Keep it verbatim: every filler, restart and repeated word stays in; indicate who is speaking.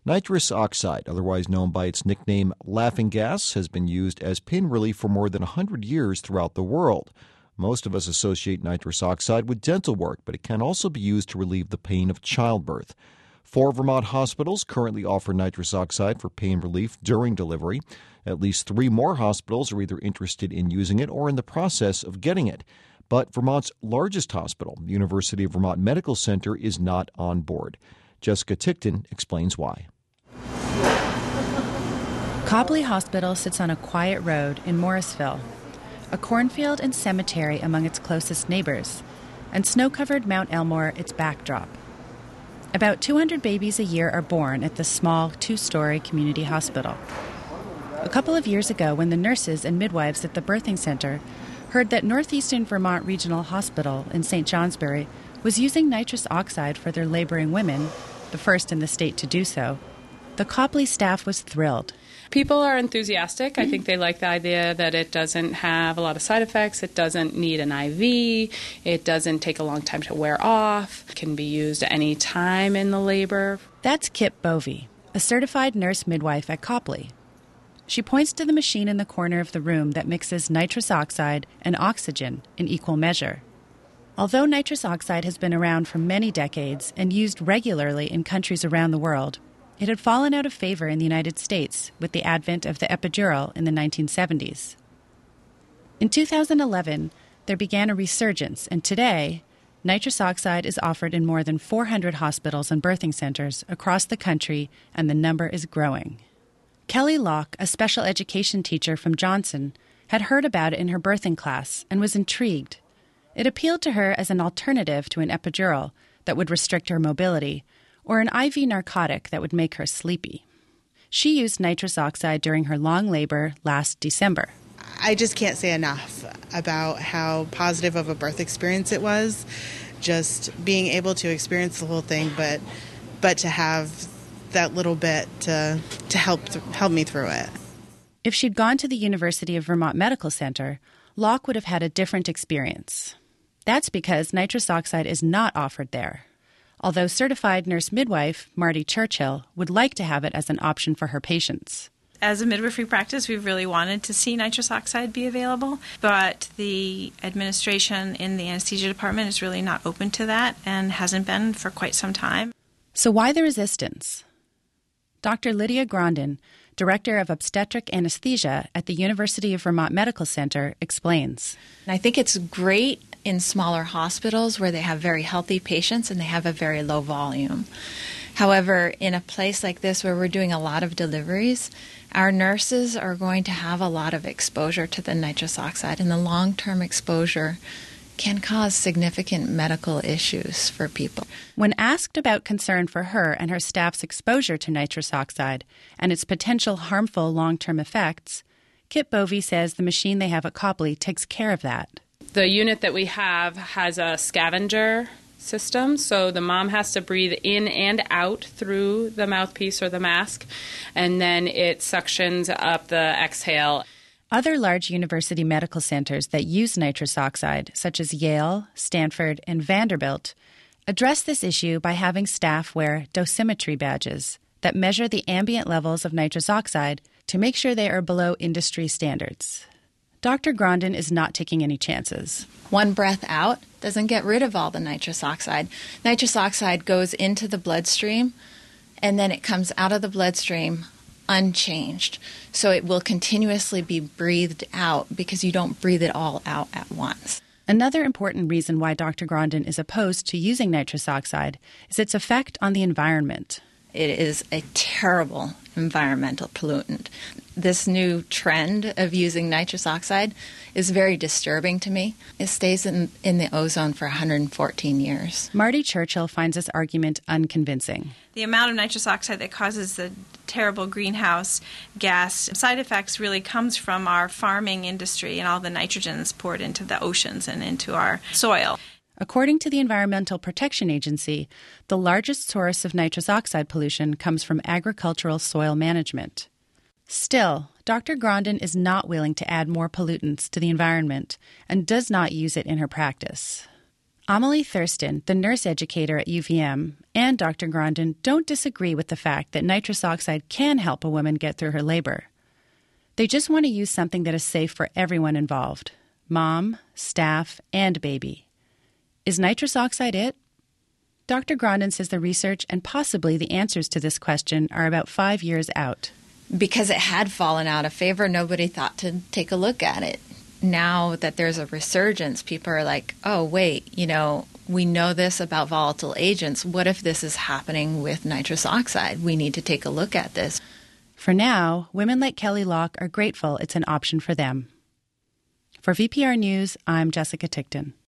Speaker 1: Nitrous oxide, otherwise known by its nickname laughing gas, has been used as pain relief for more than one hundred years throughout the world. Most of us associate nitrous oxide with dental work, but it can also be used to relieve the pain of childbirth. Four Vermont hospitals currently offer nitrous oxide for pain relief during delivery. At least three more hospitals are either interested in using it or in the process of getting it. But Vermont's largest hospital, the University of Vermont Medical Center, is not on board. Jessica Tickton explains why.
Speaker 2: Copley Hospital sits on a quiet road in Morrisville, a cornfield and cemetery among its closest neighbors, and snow-covered Mount Elmore its backdrop. About two hundred babies a year are born at this small two-story community hospital. A couple of years ago, when the nurses and midwives at the birthing center heard that Northeastern Vermont Regional Hospital in Saint Johnsbury was using nitrous oxide for their laboring women, the first in the state to do so, the Copley staff was thrilled.
Speaker 3: People are enthusiastic. I think they like the idea that it doesn't have a lot of side effects. It doesn't need an I V. It doesn't take a long time to wear off. It can be used at any time in the labor.
Speaker 2: That's Kip Bovey, a certified nurse midwife at Copley. She points to the machine in the corner of the room that mixes nitrous oxide and oxygen in equal measure. Although nitrous oxide has been around for many decades and used regularly in countries around the world, it had fallen out of favor in the United States with the advent of the epidural in the nineteen seventies. In two thousand eleven, there began a resurgence, and today, nitrous oxide is offered in more than four hundred hospitals and birthing centers across the country, and the number is growing. Kelly Locke, a special education teacher from Johnson, had heard about it in her birthing class and was intrigued. It appealed to her as an alternative to an epidural that would restrict her mobility, or an I V narcotic that would make her sleepy. She used nitrous oxide during her long labor last December.
Speaker 4: I just can't say enough about how positive of a birth experience it was. Just being able to experience the whole thing, but but to have that little bit to to help th- help me through it.
Speaker 2: If she'd gone to the University of Vermont Medical Center, Locke would have had a different experience. That's because nitrous oxide is not offered there. Although certified nurse midwife Marty Churchill would like to have it as an option for her patients.
Speaker 5: As a midwifery practice, we've really wanted to see nitrous oxide be available, but the administration in the anesthesia department is really not open to that and hasn't been for quite some time.
Speaker 2: So why the resistance? Doctor Lydia Grondin, Director of Obstetric Anesthesia at the University of Vermont Medical Center, explains.
Speaker 6: I think it's great in smaller hospitals where they have very healthy patients and they have a very low volume. However, in a place like this where we're doing a lot of deliveries, our nurses are going to have a lot of exposure to the nitrous oxide, and the long-term exposure can cause significant medical issues for people.
Speaker 2: When asked about concern for her and her staff's exposure to nitrous oxide and its potential harmful long-term effects, Kip Bovey says the machine they have at Copley takes care of that.
Speaker 3: The unit that we have has a scavenger system, so the mom has to breathe in and out through the mouthpiece or the mask, and then it suctions up the exhale.
Speaker 2: Other large university medical centers that use nitrous oxide, such as Yale, Stanford, and Vanderbilt, address this issue by having staff wear dosimetry badges that measure the ambient levels of nitrous oxide to make sure they are below industry standards. Doctor Grondin is not taking any chances.
Speaker 6: One breath out doesn't get rid of all the nitrous oxide. Nitrous oxide goes into the bloodstream, and then it comes out of the bloodstream unchanged. So it will continuously be breathed out because you don't breathe it all out at once.
Speaker 2: Another important reason why Doctor Grondin is opposed to using nitrous oxide is its effect on the environment.
Speaker 6: It is a terrible environmental pollutant. This new trend of using nitrous oxide is very disturbing to me. It stays in, in the ozone for one hundred fourteen years.
Speaker 2: Marty Churchill finds this argument unconvincing.
Speaker 5: The amount of nitrous oxide that causes the terrible greenhouse gas side effects really comes from our farming industry and all the nitrogen that's poured into the oceans and into our soil.
Speaker 2: According to the Environmental Protection Agency, the largest source of nitrous oxide pollution comes from agricultural soil management. Still, Doctor Grondin is not willing to add more pollutants to the environment and does not use it in her practice. Amelie Thurston, the nurse educator at U V M, and Doctor Grondin don't disagree with the fact that nitrous oxide can help a woman get through her labor. They just want to use something that is safe for everyone involved: mom, staff, and baby. Is nitrous oxide it? Doctor Grondin says the research and possibly the answers to this question are about five years out.
Speaker 6: Because it had fallen out of favor, nobody thought to take a look at it. Now that there's a resurgence, people are like, oh, wait, you know, we know this about volatile agents. What if this is happening with nitrous oxide? We need to take a look at this.
Speaker 2: For now, women like Kelly Locke are grateful it's an option for them. For V P R News, I'm Jessica Tickton.